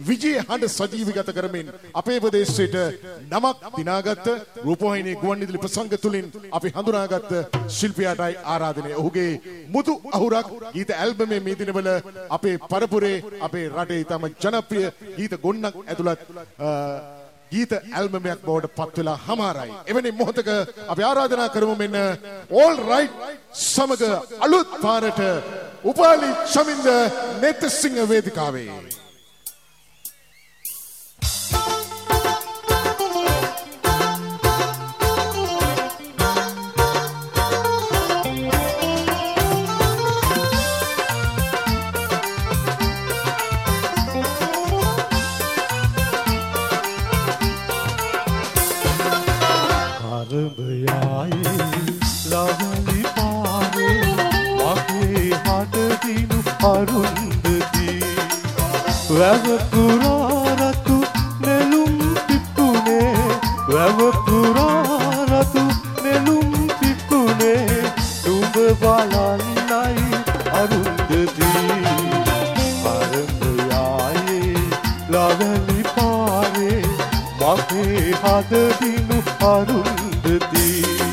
විජය හඬ සජීවීගත කරමින් අපේ ප්‍රදේශයට නමක් දිනාගත් රූපවාහිනී ගුවන්විදුලි ප්‍රසංග තුලින් අපි හඳුනාගත් ශිල්පියාටයි ආරාධනය. ඔහුගේ මුතු අහුරක් ගීත ඇල්බමේ මේ දිනවල අපේ පරපුරේ අපේ රටේ තම ජනප්‍රිය ගීත ගොන්නක් ඇතුළත් ගීත ඇල්බමයක් බවට පත් වෙලා හමාරයි. එවැනි මොහොතක අපි ආරාධනා කරමු මෙන්න all right සමග අලුත් පාරට උපාලි චමින්ද නෙත්සිංහ වේදිකාවේ වැවපුරාරතු නෙළුම් පිප්පුනේ වැවපුරාරතු නෙළුම් පිප්පුනේ නුඹ බලන්නයි අරුන්දදී අරඹයායේ ලවලි පාරේ මගේ හදදිනු අරුන්දදී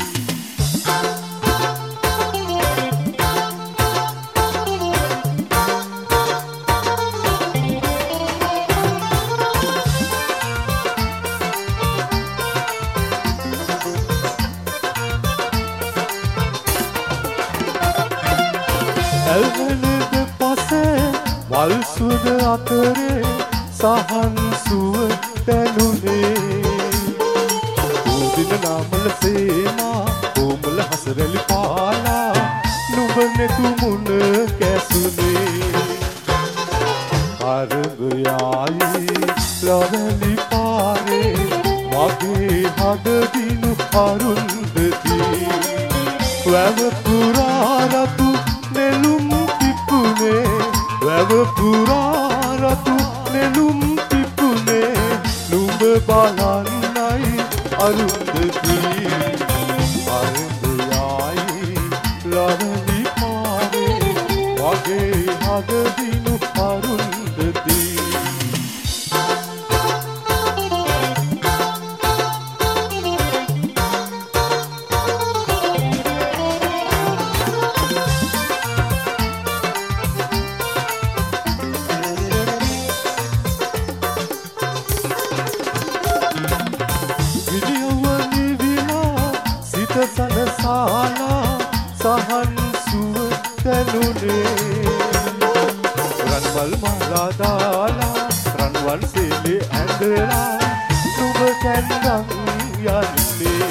වල්සුද අතරේ සහන් සුව දැනුනේ උදින නාමල සේනා කොමල හසරලි පාලා නුඹ නෙතුමුණ කැසුනේ අරඹයායි ලවලි පාරේ මගේ හදදිනු අරුන්දති වැවපුරාරතු නෙළුම් පිප්පුනේ වැවපුරාරතු නෙළුම් පිප්පුනේ නුඹ බලන්නයි අරුන්දති අරඹයායි ලවලි පාරේ වගේ හදදිනු අරුන්දති සහන් සුව දැනුනේ රන්වල් මාලා දාලා රන්වන් සෙලේ ඇඳලා නුඹ කැන්දන් යන්නේ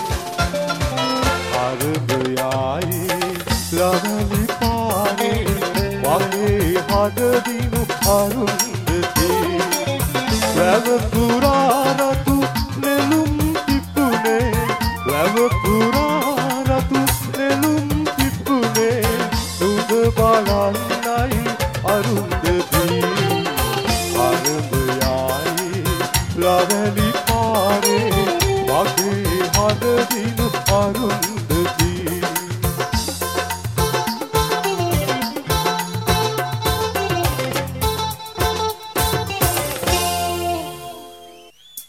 අරඹයායි ලවලි පාරේ වගේ හදදිනු අරුන්දති වැවපුරාරතු නෙළුම් පිප්පුනේ වැවපුරාරතු නෙළුම් පිප්පුනේ නුඹ බලන්නයි අරුන්දති අරඹයායි ලවලි පාරේ වගේ හදදිනු අරුන්දති